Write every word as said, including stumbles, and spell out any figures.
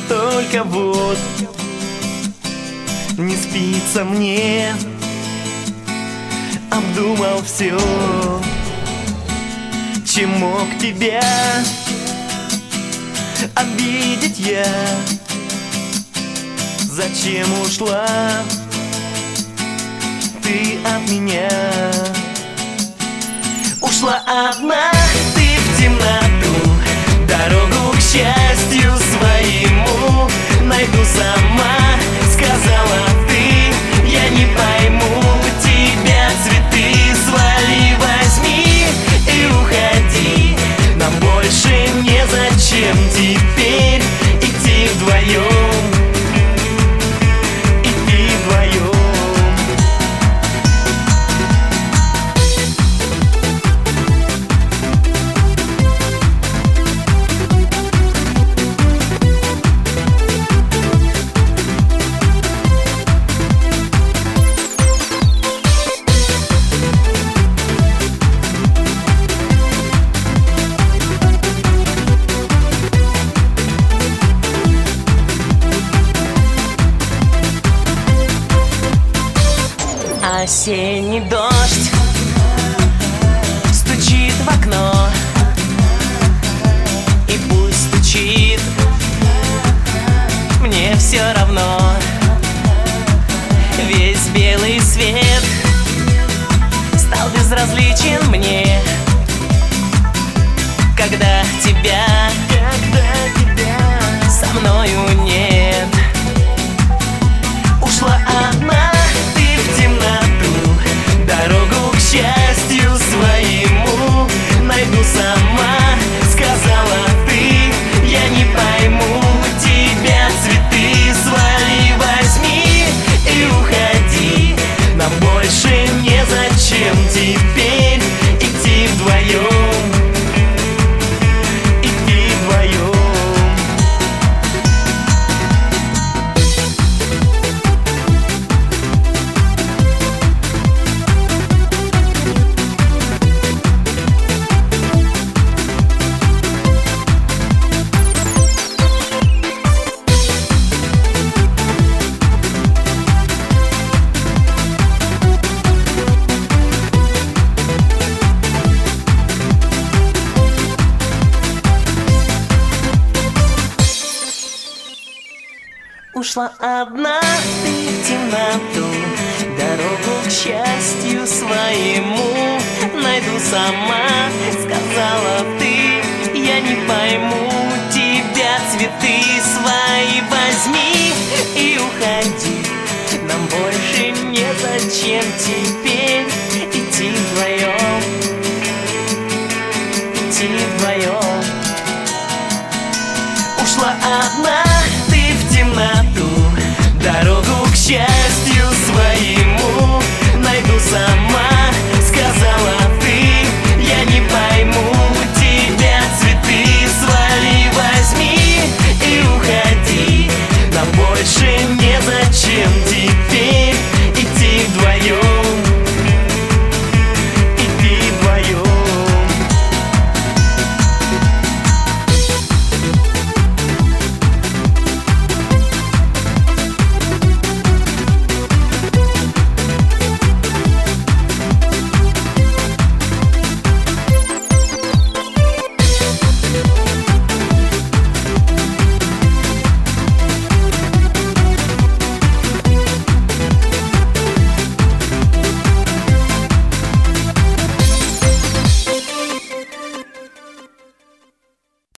только вот не спится мне. Обдумал все, чем мог тебя обидеть я. Зачем ушла ты от меня? Ушла одна ты в темноту, дорогу к счастью своему найду сама, сказала ты. Я не пойму тебя, цветы свали, возьми и уходи. Нам больше незачем теперь идти вдвоем, идти вдвоем. Осенний дождь стучит в окно, и пусть стучит, мне все равно. Весь белый свет стал безразличен мне, когда тебя, когда тебя со мною нет. Ушла одна ты в темноту, дорогу к счастью своему найду сама, сказала ты. Я не пойму тебя, цветы свали, возьми и уходи. Нам больше незачем теперь идти вдвоем, идти вдвоем. Ушла одна ты в темноту, дорогу к счастью своему найду сама, сказала ты. Я не пойму тебя, цветы свои возьми и уходи. Нам больше незачем теперь